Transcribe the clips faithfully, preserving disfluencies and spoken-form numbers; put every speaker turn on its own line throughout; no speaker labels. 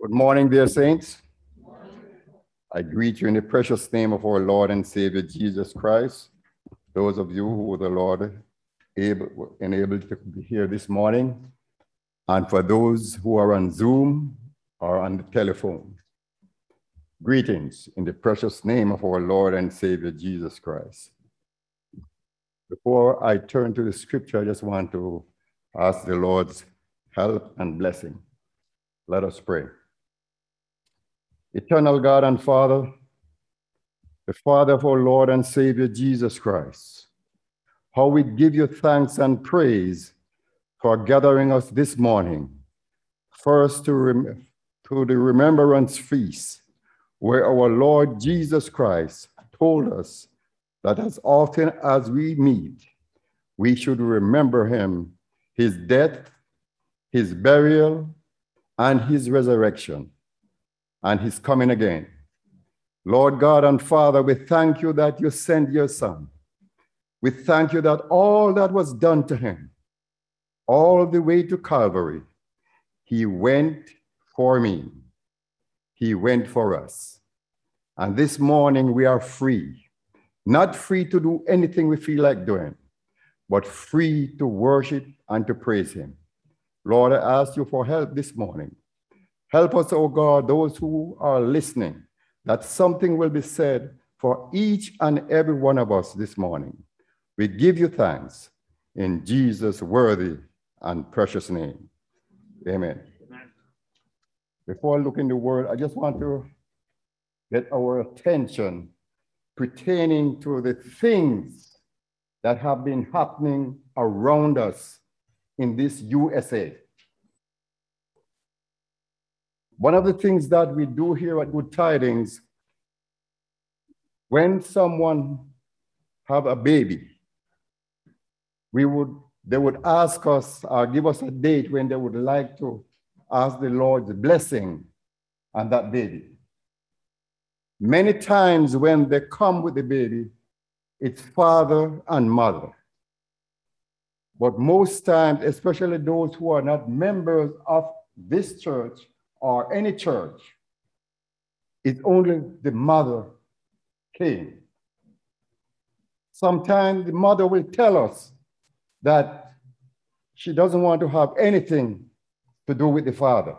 Good morning, dear saints. I greet you in the precious name of our Lord and Savior Jesus Christ. Those of you who the Lord able, enabled to be here this morning, and for those who are on Zoom or on the telephone, greetings in the precious name of our Lord and Savior Jesus Christ. Before I turn to the scripture, I just want to ask the Lord's help and blessing. Let us pray. Eternal God and Father, the Father of our Lord and Savior Jesus Christ, how we give you thanks and praise for gathering us this morning, first to, rem to the Remembrance Feast, where our Lord Jesus Christ told us that as often as we meet, we should remember him, his death, his burial, and his resurrection, and his coming again. Lord God and Father, we thank you that you sent your Son. We thank you that all that was done to him, all the way to Calvary, he went for me. He went for us. And this morning we are free, not free to do anything we feel like doing, but free to worship and to praise him. Lord, I ask you for help this morning. Help us, oh God, those who are listening, that something will be said for each and every one of us this morning. We give you thanks in Jesus' worthy and precious name. Amen. Amen. Before I look in the word, I just want to get our attention pertaining to the things that have been happening around us in this U S A. One of the things that we do here at Good Tidings, when someone have a baby, we would, they would ask us or give us a date when they would like to ask the Lord's blessing on that baby. Many times when they come with the baby, it's father and mother. But most times, especially those who are not members of this church or any church, it's only the mother came. Sometimes the mother will tell us that she doesn't want to have anything to do with the father.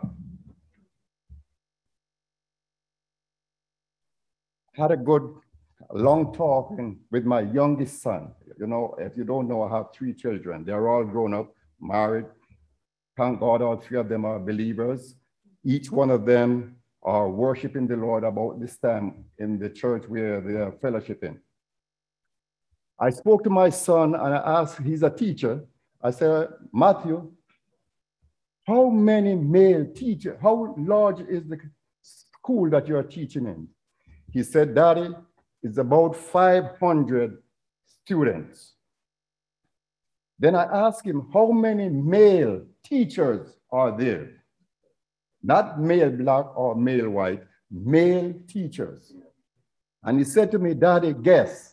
I had a good long talk with my youngest son. You know, if you don't know, I have three children. They're all grown up, married. Thank God all three of them are believers. Each one of them are worshiping the Lord about this time in the church where they are fellowshipping. I spoke to my son and I asked, he's a teacher. I said, Matthew, how many male teachers, how large is the school that you're teaching in? He said, Daddy, it's about five hundred students. Then I asked him, how many male teachers are there? Not male black or male white, male teachers. And he said to me, Daddy, guess.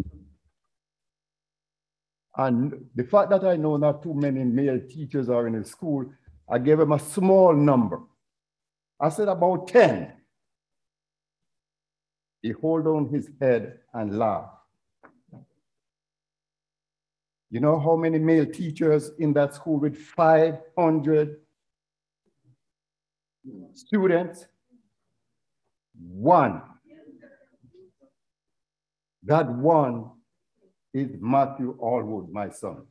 And the fact that I know not too many male teachers are in the school, I gave him a small number. I said about ten. He held down his head and laughed. You know how many male teachers in that school with five hundred students? One. That one is Matthew Allwood, my son.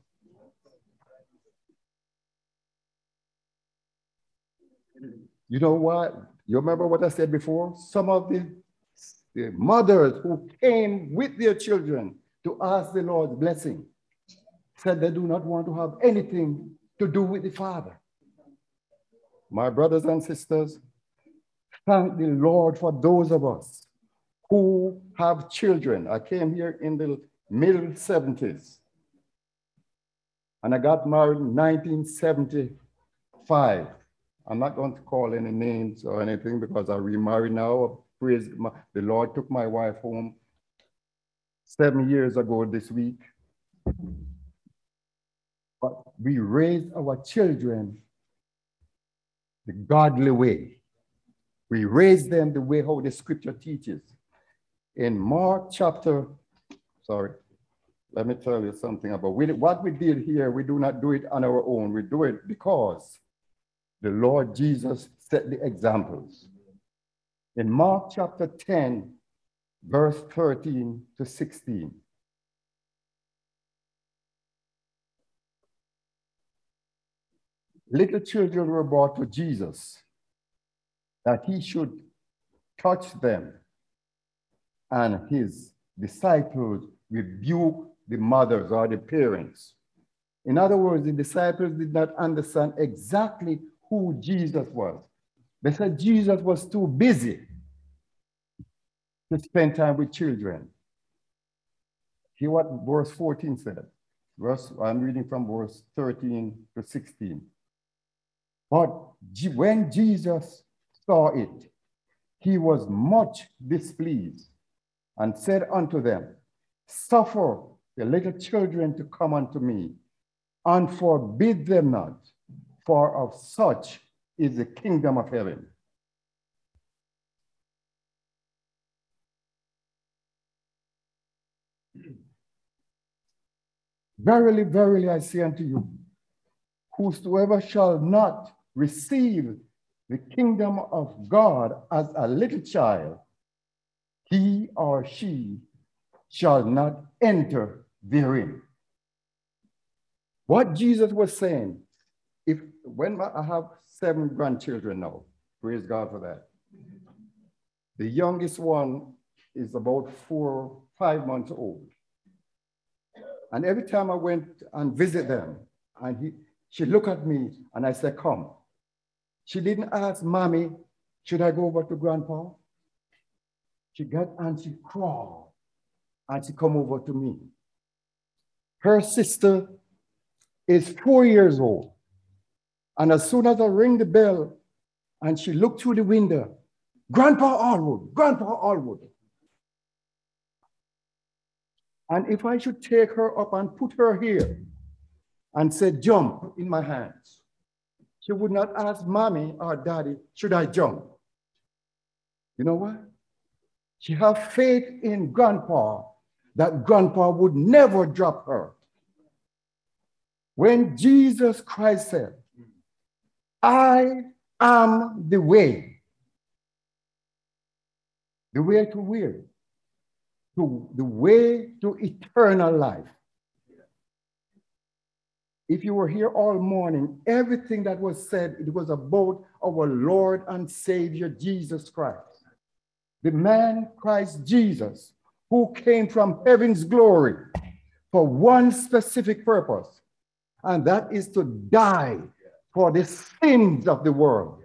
You know what? You remember what I said before? Some of the, the mothers who came with their children to ask the Lord's blessing said they do not want to have anything to do with the Father. My brothers and sisters, thank the Lord for those of us who have children. I came here in the middle seventies, and I got married in nineteen seventy-five. I'm not going to call any names or anything because I remarried now. Praise my, the Lord took my wife home seven years ago this week. But we raised our children the godly way. We raise them the way how the scripture teaches. In Mark chapter, sorry, let me tell you something about we, what we did here. We do not do it on our own. We do it because the Lord Jesus set the examples. In Mark chapter ten, verse thirteen to sixteen. Little children were brought to Jesus that he should touch them, and his disciples rebuked the mothers or the parents. In other words, the disciples did not understand exactly who Jesus was. They said Jesus was too busy to spend time with children. Hear what verse fourteen said. Verse, I'm reading from verse thirteen to sixteen. But when Jesus saw it, he was much displeased and said unto them, suffer the little children to come unto me, and forbid them not, for of such is the kingdom of heaven. Verily, verily, I say unto you, whosoever shall not receive the kingdom of God as a little child, he or she shall not enter therein. What Jesus was saying, if when I have seven grandchildren now, praise God for that. The youngest one is about four, five months old. And every time I went and visit them, and he, she looked at me and I said, come. She didn't ask, Mommy, should I go over to Grandpa? She got and she crawled and she come over to me. Her sister is four years old. And as soon as I ring the bell and she looked through the window, Grandpa Allwood, Grandpa Allwood. And if I should take her up and put her here and say, jump in my hands, she would not ask Mommy or Daddy, should I jump? You know what? She has faith in Grandpa that Grandpa would never drop her. When Jesus Christ said, I am the way. The way to where? To the way to eternal life. If you were here all morning, everything that was said, it was about our Lord and Savior, Jesus Christ. The man, Christ Jesus, who came from heaven's glory for one specific purpose, and that is to die for the sins of the world.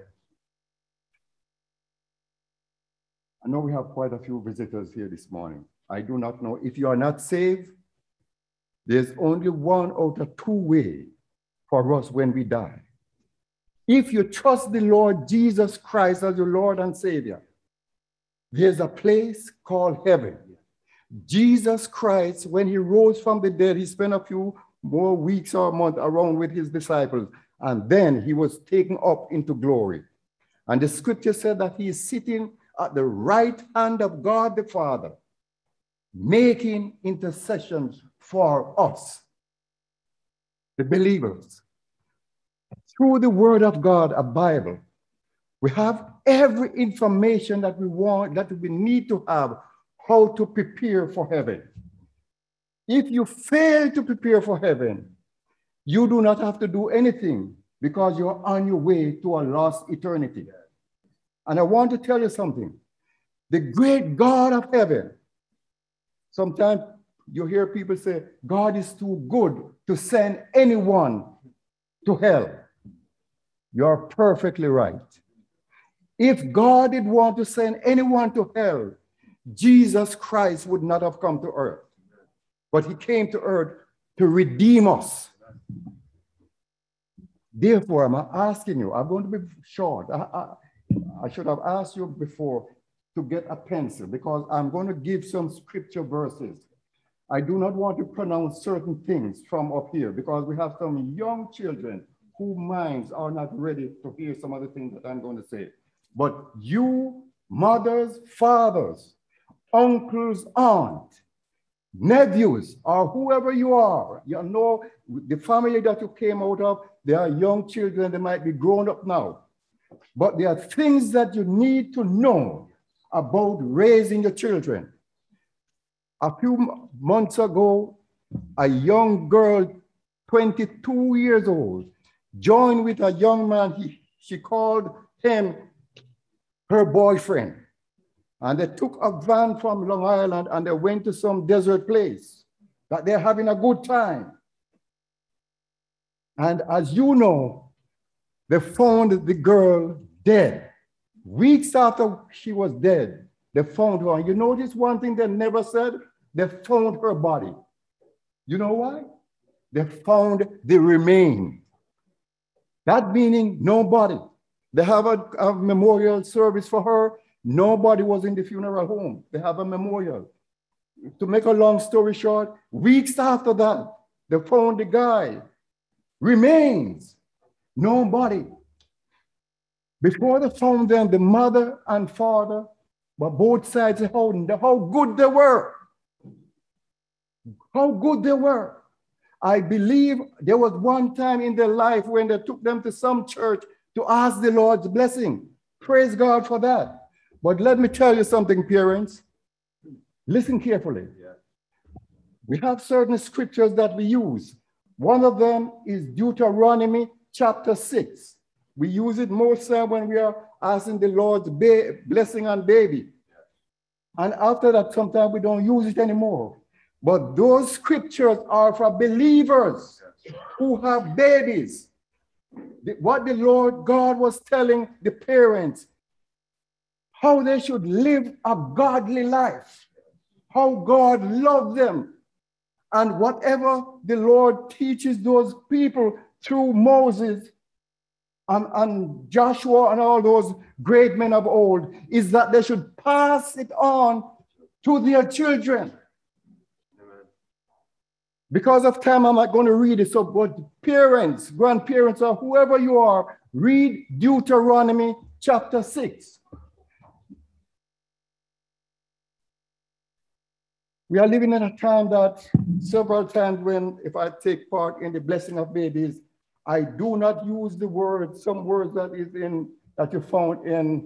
I know we have quite a few visitors here this morning. I do not know if you are not saved. There's only one out of two ways for us when we die. If you trust the Lord Jesus Christ as your Lord and Savior, there's a place called heaven. Jesus Christ, when he rose from the dead, he spent a few more weeks or months around with his disciples, and then he was taken up into glory. And the scripture said that he is sitting at the right hand of God the Father, making intercessions for us, the believers. Through the word of God, a Bible, we have every information that we want, that we need to have, how to prepare for heaven. If you fail to prepare for heaven, you do not have to do anything because you're on your way to a lost eternity. And I want to tell you something. The great God of heaven, sometimes you hear people say, God is too good to send anyone to hell. You're perfectly right. If God did want to send anyone to hell, Jesus Christ would not have come to earth. But he came to earth to redeem us. Therefore, I'm asking you, I'm going to be short. I, I, I should have asked you before to get a pencil because I'm going to give some scripture verses. I do not want to pronounce certain things from up here because we have some young children whose minds are not ready to hear some of the things that I'm going to say. But you, mothers, fathers, uncles, aunts, nephews, or whoever you are, you know, the family that you came out of, they are young children, they might be grown up now. But there are things that you need to know about raising your children. A few months ago, a young girl, twenty-two years old, joined with a young man. He, she called him her boyfriend. And they took a van from Long Island and they went to some desert place that they're having a good time. And as you know, they found the girl dead. Weeks after she was dead, they found her. And you notice one thing they never said? They found her body. You know why? They found the remains. That meaning nobody. They have a, a memorial service for her. Nobody was in the funeral home. They have a memorial. To make a long story short, weeks after that, they found the guy. Remains. Nobody. Before they found them, the mother and father were both sides holding how good they were. How good they were. I believe there was one time in their life when they took them to some church to ask the Lord's blessing. Praise God for that. But let me tell you something, parents. Listen carefully. Yeah. We have certain scriptures that we use. One of them is Deuteronomy chapter six. We use it most time when we are asking the Lord's blessing on baby. And after that, sometimes we don't use it anymore. But those scriptures are for believers who have babies. What the Lord God was telling the parents, how they should live a godly life, how God loved them. And whatever the Lord teaches those people through Moses and, and Joshua and all those great men of old, is that they should pass it on to their children. Because of time, I'm not going to read it. So, but parents, grandparents, or whoever you are, read Deuteronomy chapter six. We are living in a time that several times when, if I take part in the blessing of babies, I do not use the word, some words that is in, that you found in,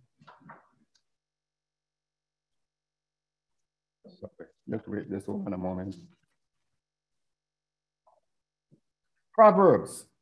sorry, let's wait this one a moment. Proverbs.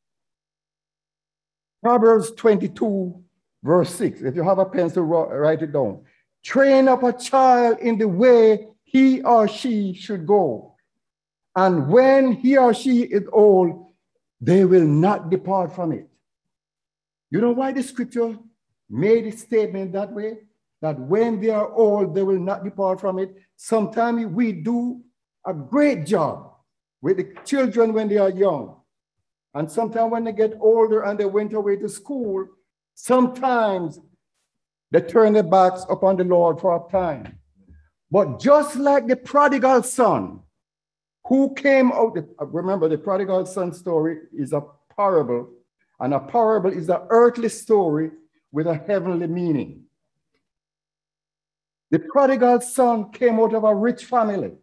Proverbs twenty-two, verse six. If you have a pencil, write it down. Train up a child in the way he or she should go. And when he or she is old, they will not depart from it. You know why the scripture made a statement that way? That when they are old, they will not depart from it. Sometimes we do a great job with the children when they are young. And sometimes when they get older and they went away to school, sometimes they turn their backs upon the Lord for a time. But just like the prodigal son who came out, remember the prodigal son story is a parable, and a parable is an earthly story with a heavenly meaning. The prodigal son came out of a rich family.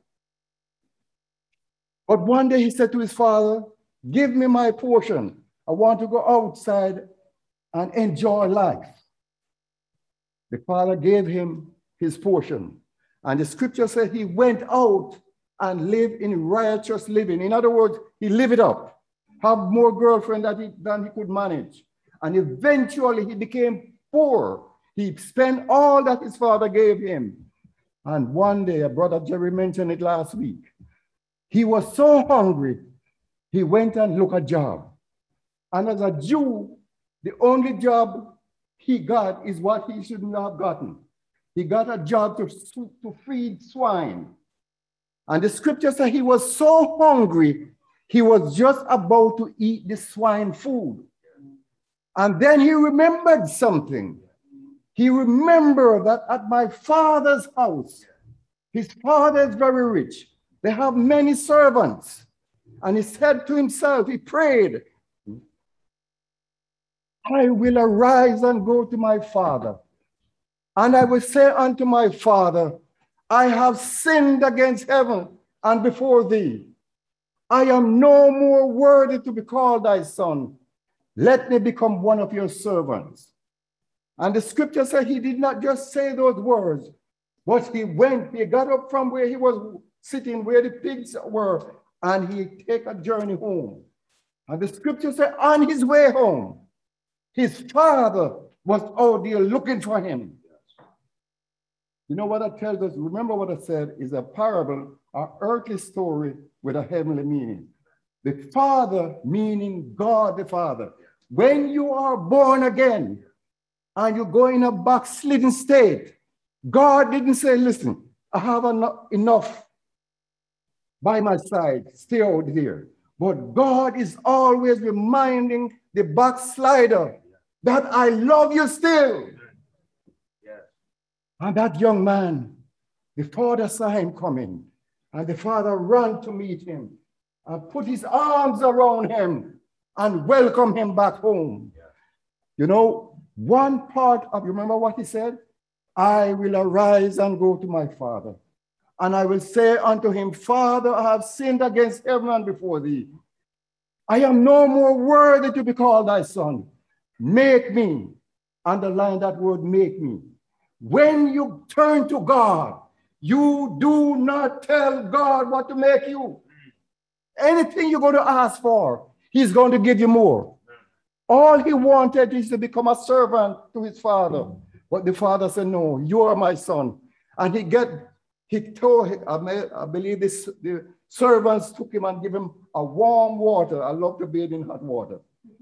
But one day he said to his father, give me my portion. I want to go outside and enjoy life. The father gave him his portion. And the scripture said he went out and lived in righteous living. In other words, he lived it up, have more girlfriends than he, than he could manage. And eventually he became poor. He spent all that his father gave him. And one day, Brother Jerry mentioned it last week, he was so hungry, he went and looked a job. And as a Jew, the only job he got is what he shouldn't have gotten. He got a job to, to feed swine. And the scripture says he was so hungry, he was just about to eat the swine food. And then he remembered something. He remembered that at my father's house, his father is very rich. They have many servants. And he said to himself, he prayed, I will arise and go to my father, and I will say unto my father, I have sinned against heaven and before thee. I am no more worthy to be called thy son. Let me become one of your servants. And the scripture said he did not just say those words, but he went, he got up from where he was sitting, where the pigs were, and he take a journey home. And the scripture said on his way home, his father was out there looking for him. You know what that tells us? Remember what I said is a parable, an earthly story with a heavenly meaning. The Father meaning God the Father. When you are born again and you go in a backslidden state, God didn't say, listen, I have enough by my side, stay out there. But God is always reminding the backslider that I love you still. And that young man, the father saw him coming, and the father ran to meet him and put his arms around him and welcome him back home. Yeah. You know, one part of, you remember what he said? I will arise and go to my father, and I will say unto him, Father, I have sinned against heaven and before thee. I am no more worthy to be called thy son. Make me, underline that word, make me. When you turn to God, you do not tell God what to make you. Anything you're going to ask for, he's going to give you more. All he wanted is to become a servant to his father. But the father said, no, you are my son. And he get, he told, I believe this, the servants took him and gave him a warm water. I love to bathe in hot water.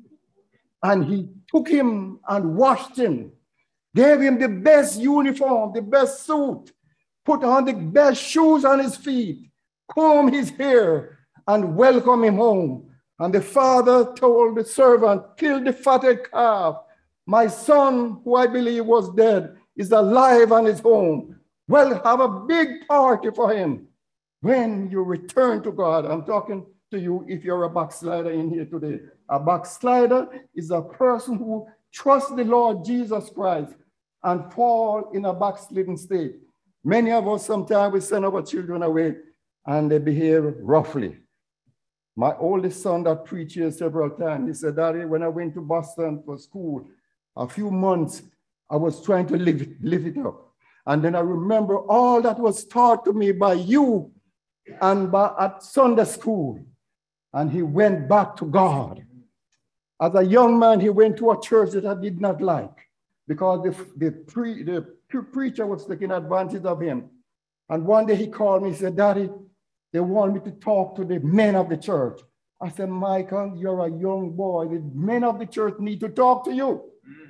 And he took him and washed him. Gave him the best uniform, the best suit, put on the best shoes on his feet, comb his hair, and welcome him home. And the father told the servant, kill the fatted calf. My son, who I believe was dead, is alive and is home. Well, have a big party for him. When you return to God, I'm talking to you if you're a backslider in here today. A backslider is a person who trusts the Lord Jesus Christ and fall in a backslidden state. Many of us, sometimes we send our children away and they behave roughly. My oldest son that preached here several times, he said, Daddy, when I went to Boston for school, a few months, I was trying to live it, live it up. And then I remember all that was taught to me by you and by, at Sunday school. And he went back to God. As a young man, he went to a church that I did not like, because the, the, pre, the preacher was taking advantage of him. And one day he called me, he said, Daddy, they want me to talk to the men of the church. I said, Michael, you're a young boy. The men of the church need to talk to you. Mm.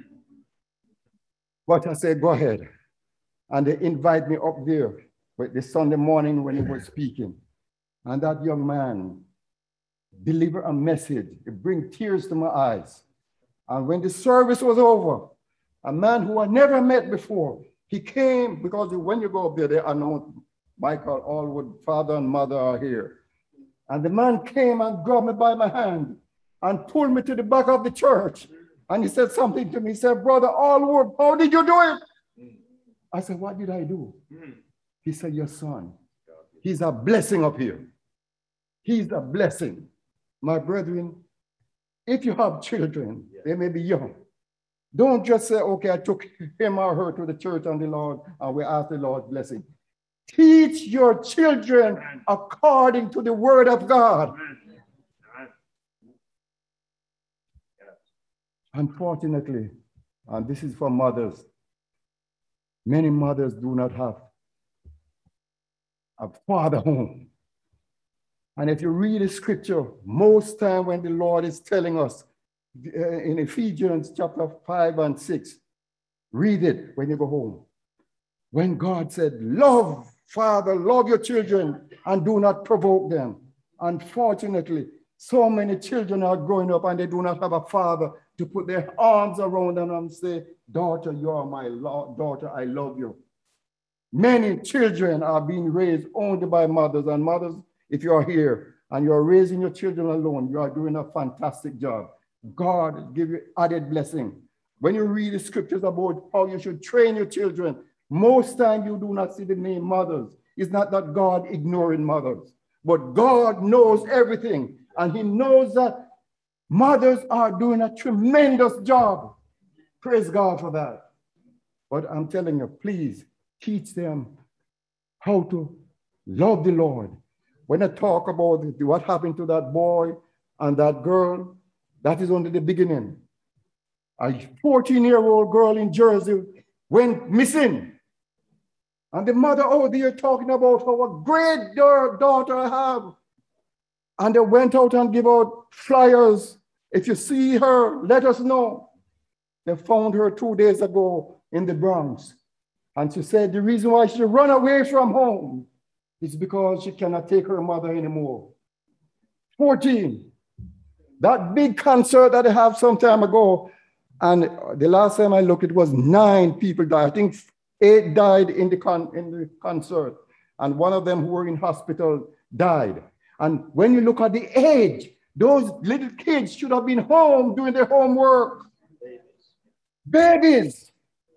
But I said, go ahead. And they invite me up there with the Sunday morning when he was speaking. And that young man delivered a message. It brought tears to my eyes. And when the service was over, a man who I never met before, he came, because when you go up there, they announce Michael Allwood, father and mother are here. And the man came and grabbed me by my hand and pulled me to the back of the church. And he said something to me. He said, Brother Allwood, how did you do it? I said, what did I do? He said, your son. He's a blessing up here. He's a blessing. My brethren, if you have children, they may be young. Don't just say, okay, I took him or her to the church and the Lord, and we ask the Lord's blessing. Teach your children according to the word of God. Unfortunately, and this is for mothers, many mothers do not have a father home. And if you read the scripture, most time when the Lord is telling us uh, in Ephesians chapter five and six, read it when you go home. When God said, love, Father, love your children and do not provoke them. Unfortunately, so many children are growing up and they do not have a father to put their arms around them and say, daughter, you are my daughter, I love you. Many children are being raised only by mothers, and mothers, if you are here and you're raising your children alone, you are doing a fantastic job. God give you added blessing. When you read the scriptures about how you should train your children, most time you do not see the name mothers. It's not that God ignoring mothers, but God knows everything. And he knows that mothers are doing a tremendous job. Praise God for that. But I'm telling you, please teach them how to love the Lord. When I talk about what happened to that boy and that girl, that is only the beginning. A fourteen-year-old girl in Jersey went missing. And the mother out there talking about how a great daughter I have. And they went out and gave out flyers. If you see her, let us know. They found her two days ago in the Bronx. And she said the reason why she ran away from home is because she cannot take her mother anymore. fourteen. That big concert that they have some time ago, and the last time I looked, it was nine people died. I think eight died in the, con in the concert, and one of them who were in hospital died. And when you look at the age, those little kids should have been home doing their homework. Babies. Babies.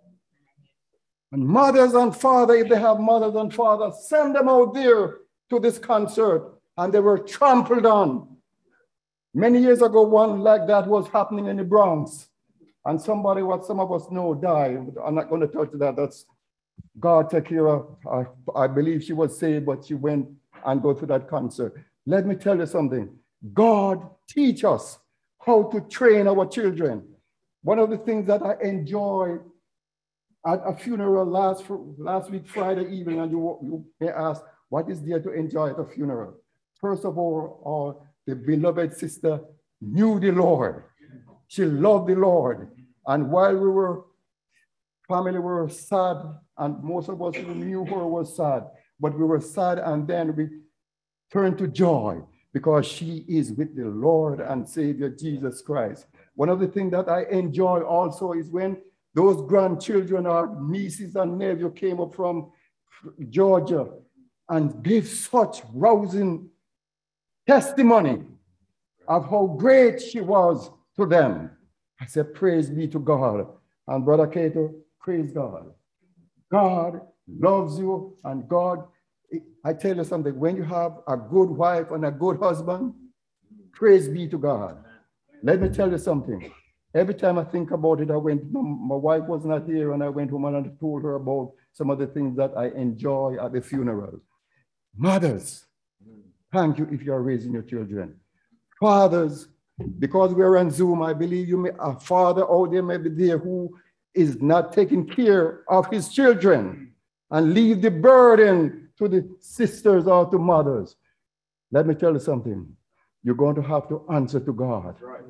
And mothers and fathers, if they have mothers and fathers, send them out there to this concert, and they were trampled on. Many years ago, one like that was happening in the Bronx, and somebody, what some of us know, died. I'm not going to touch that. That's God take care of. I, I believe she was saved, but she went and go to that concert. Let me tell you something. God teach us how to train our children. One of the things that I enjoy at a funeral last, last week, Friday evening, and you, you may ask, what is there to enjoy at a funeral? First of all, all the beloved sister knew the Lord. She loved the Lord. And while we were, family were sad, and most of us who knew her was sad, but we were sad, and then we turned to joy because she is with the Lord and Savior Jesus Christ. One of the things that I enjoy also is when those grandchildren or nieces and nephews came up from Georgia and gave such rousing testimony of how great she was to them. I said, praise be to God. And Brother Cato, praise God. God loves you, and God, I tell you something, when you have a good wife and a good husband, praise be to God. Let me tell you something. Every time I think about it, I went, my wife was not here, and I went home and I told her about some of the things that I enjoy at the funeral. Mothers, thank you if you are raising your children. Fathers, because we're on Zoom, I believe you may, a father out there may be there who is not taking care of his children and leave the burden to the sisters or to mothers. Let me tell you something. You're going to have to answer to God. That's right.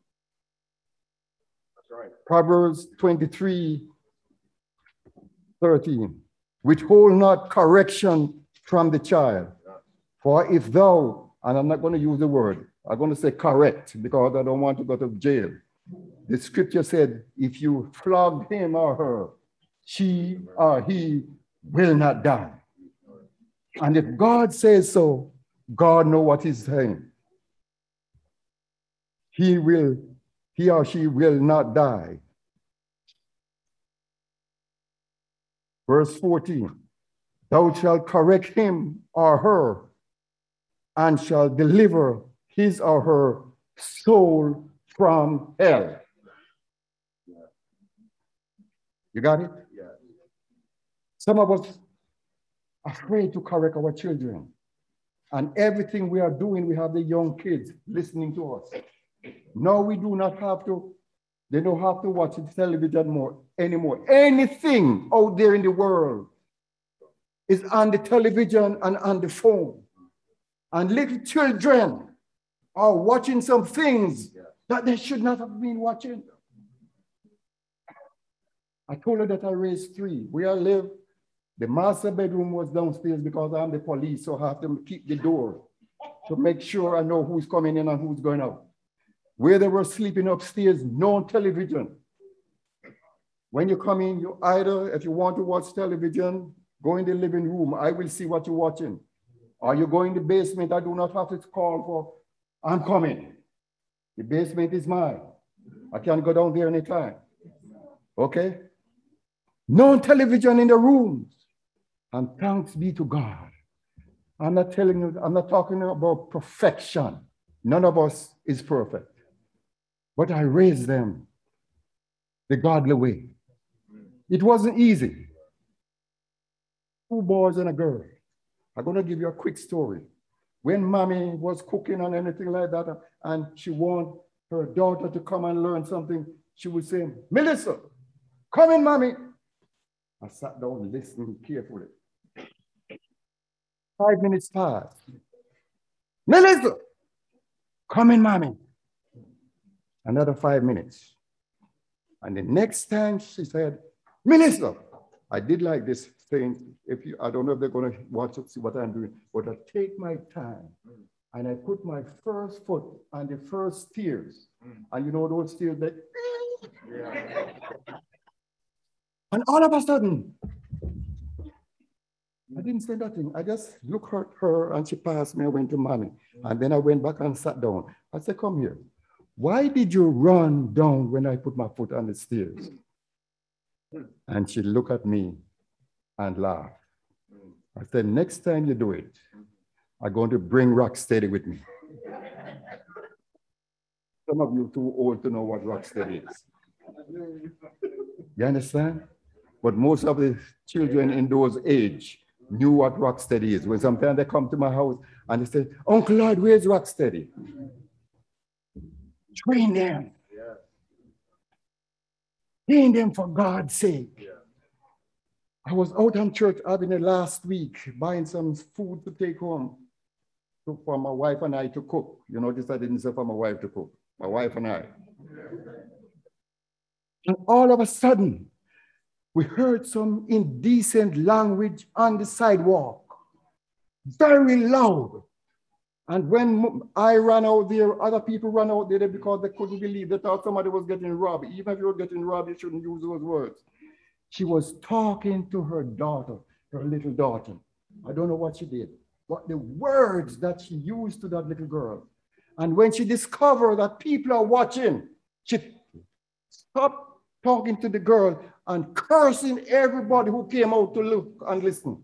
That's right. Proverbs twenty-three, thirteen. Withhold not correction from the child. For if thou, and I'm not going to use the word, I'm going to say correct because I don't want to go to jail. The scripture said, if you flog him or her, she or he will not die. And if God says so, God knows what he's saying. He will, he or she will not die. Verse fourteen, thou shalt correct him or her and shall deliver his or her soul from hell. You got it? Yeah. Some of us are afraid to correct our children. And everything we are doing, we have the young kids listening to us. No, we do not have to, they don't have to watch the television more anymore. Anything out there in the world is on the television and on the phone. And little children are watching some things that they should not have been watching. I told her that I raised three. Where I live, the master bedroom was downstairs because I'm the police, so I have to keep the door to make sure I know who's coming in and who's going out. Where they were sleeping upstairs, no television. When you come in, you either, if you want to watch television, go in the living room. I will see what you're watching. Or you go in the basement, I do not have to call for, I'm coming. The basement is mine. I can go down there anytime. Okay? No television in the rooms. And thanks be to God. I'm not telling you, I'm not talking about perfection. None of us is perfect. But I raised them the godly way. It wasn't easy. Two boys and a girl. I'm going to give you a quick story. When mommy was cooking and anything like that, and she wanted her daughter to come and learn something, she would say, Melissa, come in, mommy. I sat down listening carefully. Five minutes passed. Melissa, come in, mommy. Another five minutes. And the next time she said, Melissa, I did like this thing. If you, I don't know if they're going to watch it, see what I'm doing, but I take my time and I put my first foot on the first stairs. And you know those stairs that, yeah. And all of a sudden, I didn't say nothing. I just looked at her and she passed me. I went to mommy. And then I went back and sat down. I said, come here. Why did you run down when I put my foot on the stairs? And she looked at me and laughed. I said, next time you do it, I'm going to bring Rocksteady with me. Some of you are too old to know what Rocksteady is. You understand? But most of the children in those age knew what Rocksteady is. When sometimes they come to my house and they say, Uncle Lord, where's Rocksteady? Train them. Yeah. Train them for God's sake. Yeah. I was out on church having it last week, buying some food to take home for my wife and I to cook. You notice I didn't say for my wife to cook. My wife and I. And all of a sudden, we heard some indecent language on the sidewalk, very loud. And when I ran out there, other people ran out there because they couldn't believe. They thought somebody was getting robbed. Even if you were getting robbed, you shouldn't use those words. She was talking to her daughter, her little daughter. I don't know what she did, but the words that she used to that little girl. And when she discovered that people are watching, she stopped talking to the girl and cursing everybody who came out to look and listen.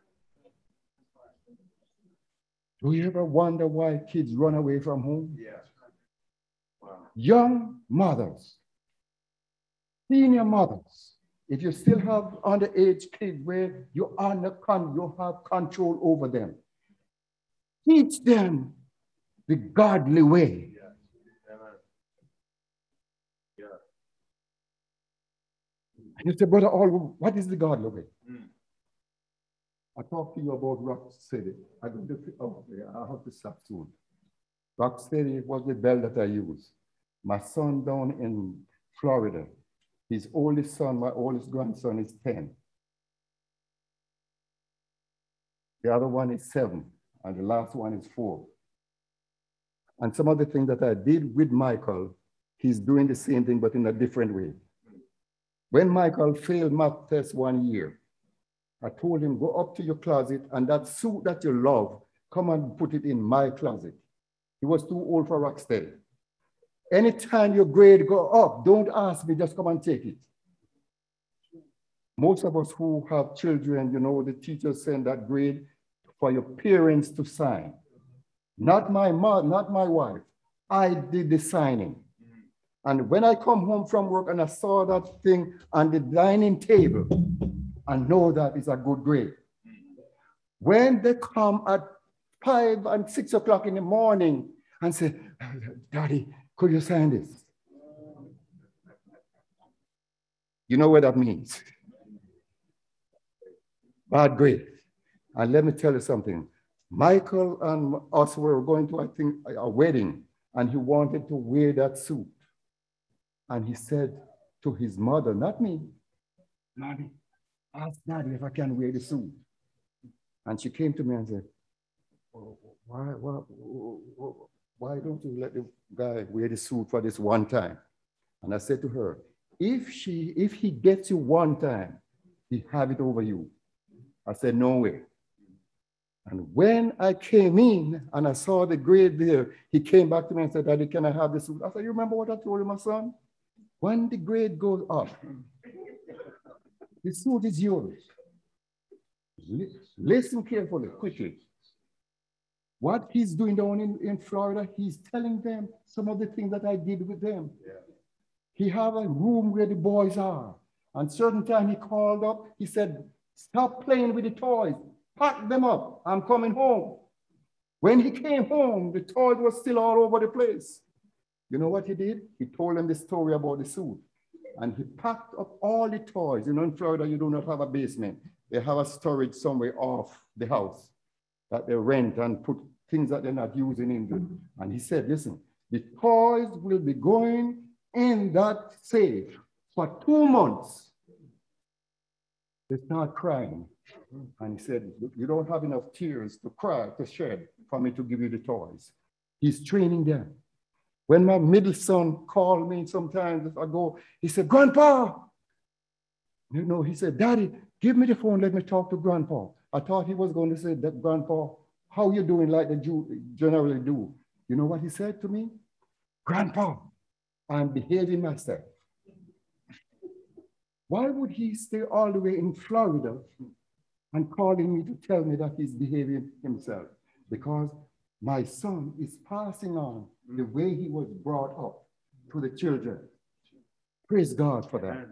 Do you ever wonder why kids run away from home? Yeah. Wow. Young mothers, senior mothers, if you still have underage kids where you, under con you have control over them, teach them the godly way. Yeah. Yeah. And you say, Brother All, what is the godly way? Mm. I talked to you about Rocksteady. I going to, oh, yeah, I have to stop soon. Rocksteady was the bell that I used. My son down in Florida, his oldest son, my oldest grandson is ten. The other one is seven, and the last one is four. And some of the things that I did with Michael, he's doing the same thing, but in a different way. When Michael failed math test one year, I told him, go up to your closet and that suit that you love, come and put it in my closet. He was too old for Rocksteady. Anytime your grade go up, don't ask me, just come and take it. Most of us who have children, you know, the teachers send that grade for your parents to sign. Not my mom, not my wife. I did the signing. And when I come home from work and I saw that thing on the dining table, I know that is a good grade. When they come at five and six o'clock in the morning and say, Daddy, could you sign this? You know what that means? Bad grade. And let me tell you something. Michael and us were going to, I think, a wedding, and he wanted to wear that suit. And he said to his mother, not me, Mommy, ask Daddy if I can wear the suit. And she came to me and said, oh, why, why, why don't you let the guy wear the suit for this one time? And I said to her, if, she, if he gets you one time, he have it over you. I said, no way. And when I came in and I saw the grade there, he came back to me and said, Daddy, can I have this suit? I said, you remember what I told you, my son? When the grade goes up, the suit is yours. Listen carefully, quickly. What he's doing down in, in Florida, he's telling them some of the things that I did with them. Yeah. He have a room where the boys are. And certain time he called up, he said, stop playing with the toys. Pack them up. I'm coming home. When he came home, the toys were still all over the place. You know what he did? He told them the story about the suit. And he packed up all the toys. You know, in Florida, you do not have a basement. They have a storage somewhere off the house that they rent and put things that they're not using in there. And he said, listen, the toys will be going in that safe for two months. They start crying. And he said, you don't have enough tears to cry, to shed for me to give you the toys. He's training them. When my middle son called me sometimes ago, he said, Grandpa, you know, he said, Daddy, give me the phone, let me talk to Grandpa. I thought he was going to say, that, Grandpa, how you doing like the Jew generally do? You know what he said to me? Grandpa, I'm behaving myself. Why would he stay all the way in Florida and calling me to tell me that he's behaving himself? Because my son is passing on the way he was brought up to the children. Praise God for that.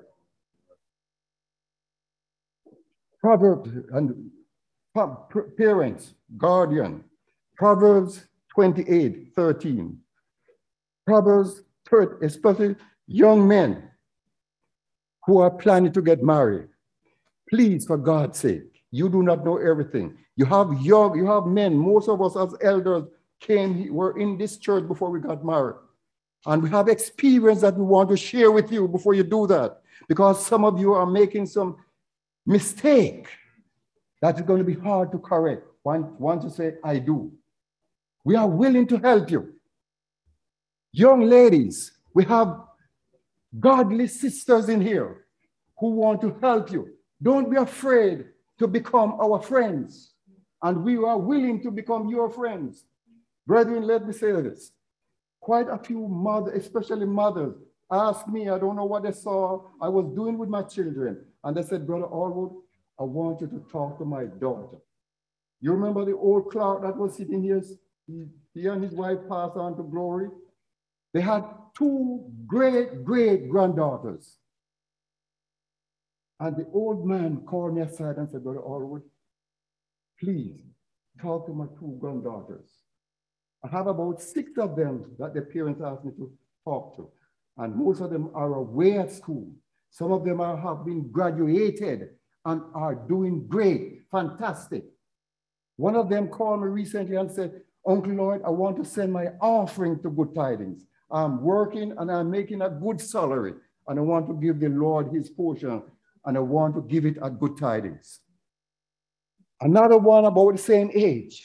Proverbs and parents, guardian, Proverbs twenty-eight, thirteen. Proverbs, especially young men who are planning to get married. Please, for God's sake, you do not know everything. You have young, you have men, most of us as elders came, were in this church before we got married. And we have experience that we want to share with you before you do that. Because some of you are making some mistake that is going to be hard to correct. Once, once you say, I do. We are willing to help you. Young ladies, we have godly sisters in here who want to help you. Don't be afraid to become our friends. And we are willing to become your friends. Brethren, let me say this. Quite a few mothers, especially mothers, asked me, I don't know what they saw I was doing with my children. And they said, Brother Allwood, I want you to talk to my daughter. You remember the old Clark that was sitting here? He, he and his wife passed on to glory. They had two great, great granddaughters. And the old man called me aside and said, Brother Allwood, please talk to my two granddaughters. I have about six of them that the parents asked me to talk to. And most of them are away at school. Some of them are, have been graduated and are doing great, fantastic. One of them called me recently and said, Uncle Lloyd, I want to send my offering to Good Tidings. I'm working and I'm making a good salary. And I want to give the Lord his portion. And I want to give it at Good Tidings. Another one about the same age.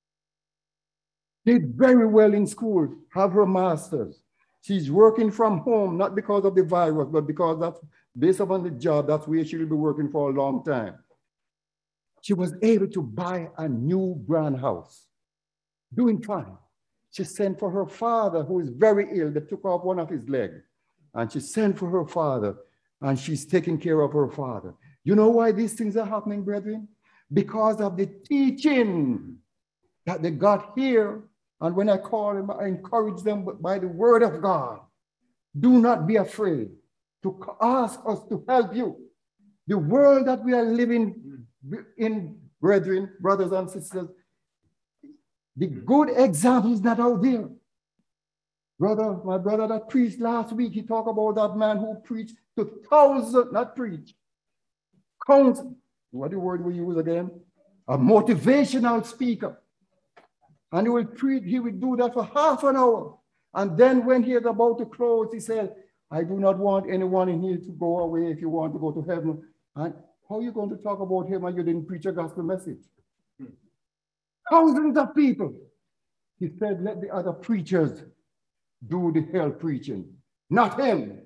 Did very well in school, have her master's. She's working from home, not because of the virus, but because that's based upon the job, that's where she'll be working for a long time. She was able to buy a new brand house, doing fine. She sent for her father, who is very ill. They took off one of his legs. And she sent for her father, and she's taking care of her father. You know why these things are happening, brethren? Because of the teaching that they got here. And when I call them, I encourage them by the word of God. Do not be afraid to ask us to help you. The world that we are living in, brethren, brothers and sisters, the good examples that are out there. Brother, my brother that preached last week, he talked about that man who preached to thousands, not preach, count, what the word we use again? A motivational speaker. And he will preach, he will do that for half an hour. And then when he is about to close, he said, I do not want anyone in here to go away if you want to go to heaven. And how are you going to talk about him when you didn't preach a gospel message? Hmm. Thousands of people. He said, let the other preachers do the hell preaching, not him.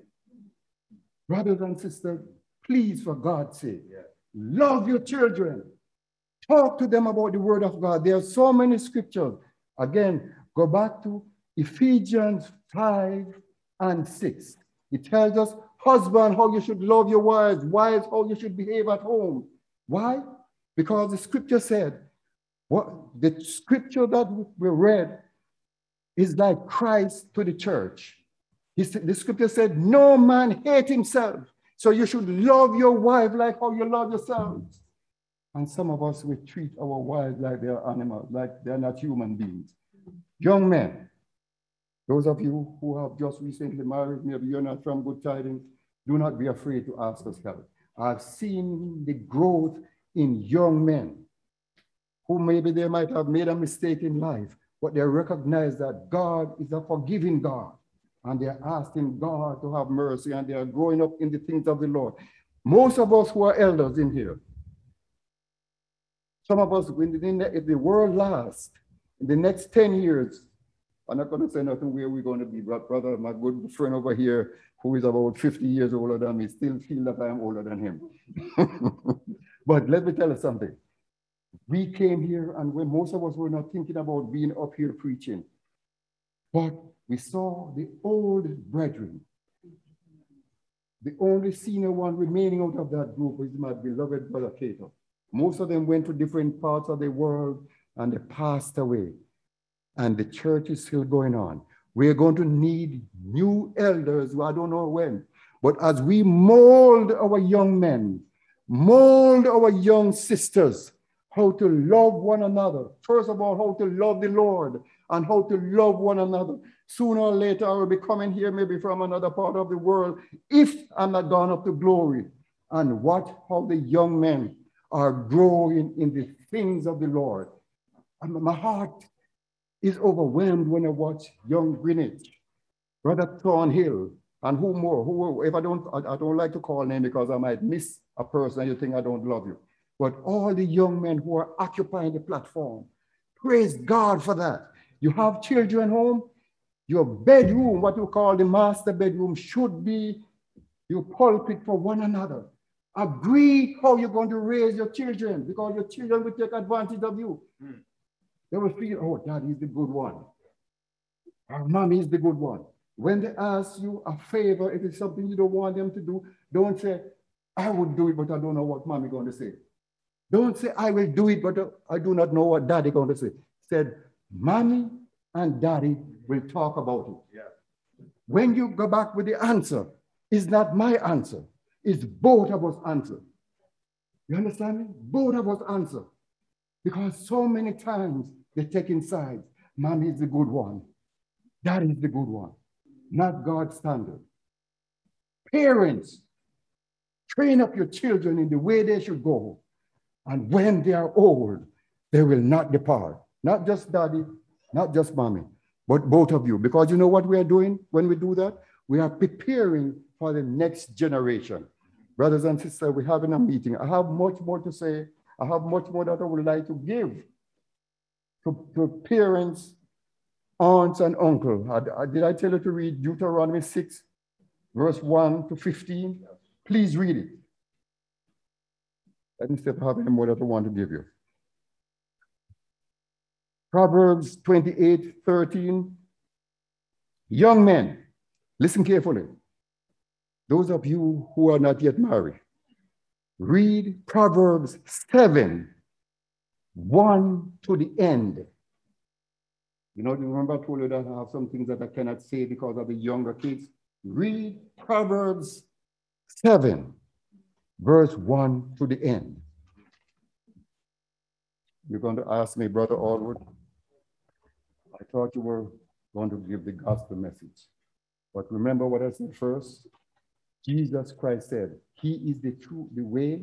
Brothers and sisters, please, for God's sake, yeah. Love your children. Talk to them about the word of God. There are so many scriptures. Again, go back to Ephesians five and six. It tells us, husband, how you should love your wives, wives, how you should behave at home. Why? Because the scripture said, what the scripture that we read is like Christ to the church. He said, the scripture said, no man hate himself. So you should love your wife like how you love yourselves. And some of us, we treat our wives like they're animals, like they're not human beings. Young men, those of you who have just recently married, maybe you're not from Good Tidings, do not be afraid to ask us help. I've seen the growth in young men who maybe they might have made a mistake in life, but they recognize that God is a forgiving God, and they're asking God to have mercy, and they are growing up in the things of the Lord. Most of us who are elders in here, some of us, if the world lasts, in the next ten years, I'm not going to say nothing where we're going to be, but brother, my good friend over here, who is about fifty years older than me, still feel that I am older than him. But let me tell you something. We came here, and when most of us were not thinking about being up here preaching, but we saw the old brethren. The only senior one remaining out of that group is my beloved brother Cato. Most of them went to different parts of the world and they passed away. And the church is still going on. We're going to need new elders, I don't know when. But as we mold our young men, mold our young sisters, how to love one another. First of all, how to love the Lord and how to love one another. Sooner or later, I will be coming here maybe from another part of the world if I'm not gone up to glory. And watch how the young men are growing in the things of the Lord. And my heart is overwhelmed when I watch young Greenwich, Brother Thornhill, and who more, who, if I don't, I, I don't like to call name because I might miss a person and you think I don't love you. But all the young men who are occupying the platform, praise God for that. You have children home, your bedroom, what you call the master bedroom, should be your pulpit for one another. Agree how you're going to raise your children, because your children will take advantage of you. Mm. They will feel, oh, daddy is the good one. Our mommy is the good one. When they ask you a favor, if it's something you don't want them to do, don't say, I would do it, but I don't know what mommy is going to say. Don't say, I will do it, but I do not know what daddy is going to say. Said, mommy and daddy will talk about it. Yeah. When you go back with the answer, it's not my answer. It's both of us answer. You understand me? Both of us answer. Because so many times they take inside, mommy is the good one. Daddy is the good one. Not God's standard. Parents, train up your children in the way they should go. And when they are old, they will not depart. Not just daddy, not just mommy, but both of you. Because you know what we are doing when we do that? We are preparing for the next generation. Brothers and sisters, we're having a meeting. I have much more to say. I have much more that I would like to give to, to parents, aunts, and uncles. I, I, did I tell you to read Deuteronomy six, verse one to fifteen? Please read it. Let me see if I have any more that I want to give you. Proverbs twenty-eight, thirteen. Young men, listen carefully. Those of you who are not yet married, read Proverbs seven, one to the end. You know, you remember I told you that I have some things that I cannot say because of the younger kids? Read Proverbs seven, verse one to the end. You're going to ask me, Brother Allwood, I thought you were going to give the gospel message. But remember what I said first? Jesus Christ said, he is the truth, the way.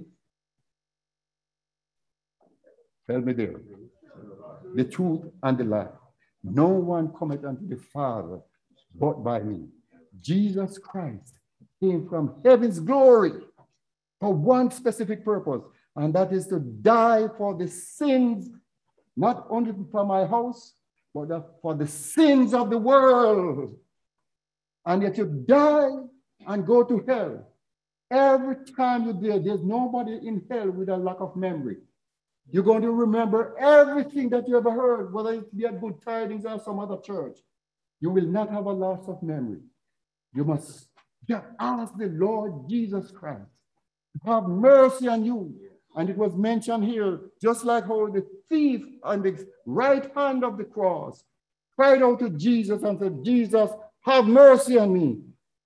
Tell me there. The truth and the life. No one cometh unto the Father but by me. Jesus Christ came from heaven's glory for one specific purpose, and that is to die for the sins, not only for my house, but for the sins of the world. And yet you die and go to hell. Every time you're there, there's nobody in hell with a lack of memory. You're going to remember everything that you ever heard, whether it be at Good Tidings or some other church. You will not have a loss of memory. You must just ask the Lord Jesus Christ to have mercy on you. And it was mentioned here, just like how the thief on the right hand of the cross cried out to Jesus and said, Jesus, have mercy on me.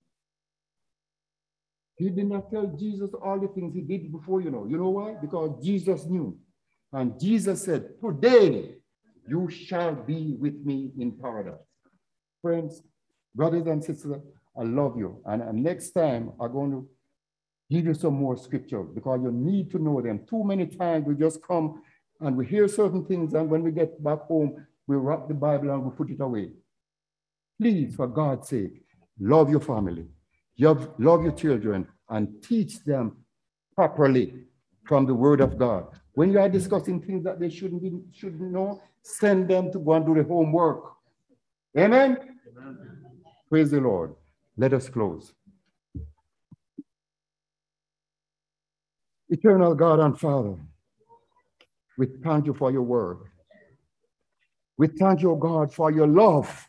He did not tell Jesus all the things he did before, you know. You know why? Because Jesus knew. And Jesus said, today you shall be with me in paradise. Friends, brothers and sisters, I love you. And, and next time I'm going to give you some more scriptures because you need to know them. Too many times we just come and we hear certain things, and when we get back home, we wrap the Bible and we put it away. Please, for God's sake, love your family, love, love your children, and teach them properly from the Word of God. When you are discussing things that they shouldn't be, shouldn't know, send them to go and do the homework. Amen? Amen. Praise the Lord. Let us close. Eternal God and Father, we thank you for your word. We thank you, God, for your love.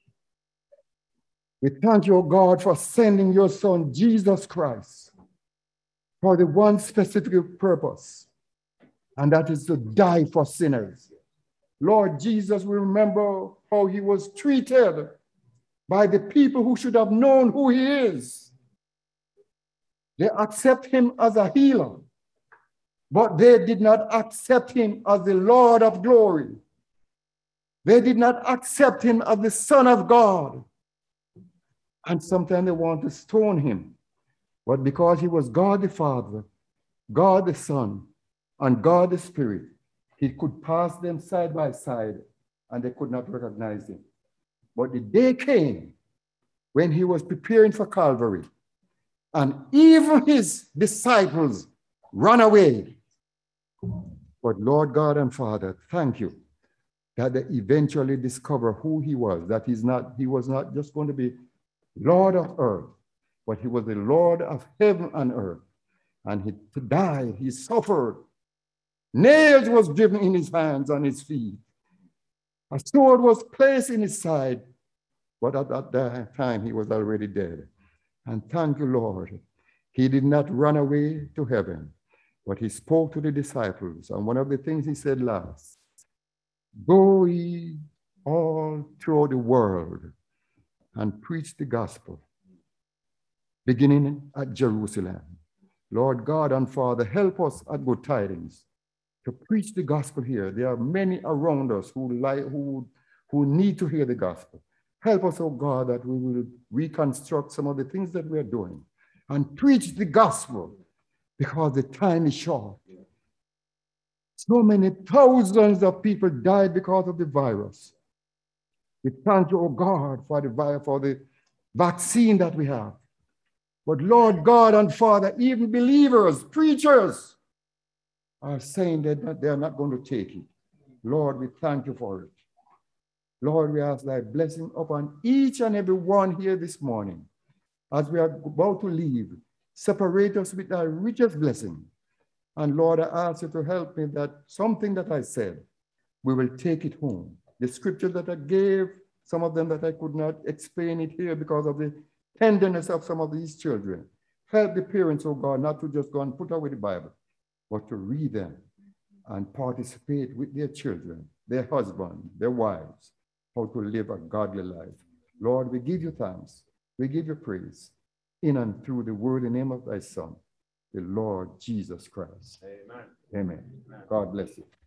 We thank you, God, for sending your Son, Jesus Christ, for the one specific purpose, and that is to die for sinners. Lord Jesus, we remember how he was treated by the people who should have known who he is. They accept him as a healer, but they did not accept him as the Lord of glory. They did not accept him as the Son of God. And sometimes they want to stone him. But because he was God the Father, God the Son, and God the Spirit, he could pass them side by side, and they could not recognize him. But the day came when he was preparing for Calvary, and even his disciples ran away. But Lord God and Father, thank you that they eventually discover who he was, that he's not, he was not just going to be Lord of earth, but he was the Lord of heaven and earth. And he to die, he suffered. Nails was driven in his hands and his feet. A sword was placed in his side, but at that time he was already dead. And thank you, Lord, he did not run away to heaven, but he spoke to the disciples. And one of the things he said last, go ye all through the world and preach the gospel, beginning at Jerusalem. Lord God and Father, help us at Good Tidings to preach the gospel here. There are many around us who, like, who, who need to hear the gospel. Help us, oh God, that we will reconstruct some of the things that we are doing and preach the gospel, because the time is short. So many thousands of people died because of the virus. We thank you, oh God, for the, for the vaccine that we have. But Lord God and Father, even believers, preachers, are saying that they are not going to take it. Lord, we thank you for it. Lord, we ask thy blessing upon each and every one here this morning. As we are about to leave, separate us with thy richest blessing. And Lord, I ask you to help me that something that I said, we will take it home. The scriptures that I gave, some of them that I could not explain it here because of the tenderness of some of these children. Help the parents, oh God, not to just go and put away the Bible, but to read them and participate with their children, their husbands, their wives, how to live a godly life. Lord, we give you thanks. We give you praise in and through the word and name of thy Son, the Lord Jesus Christ. Amen. Amen. Amen. God bless you.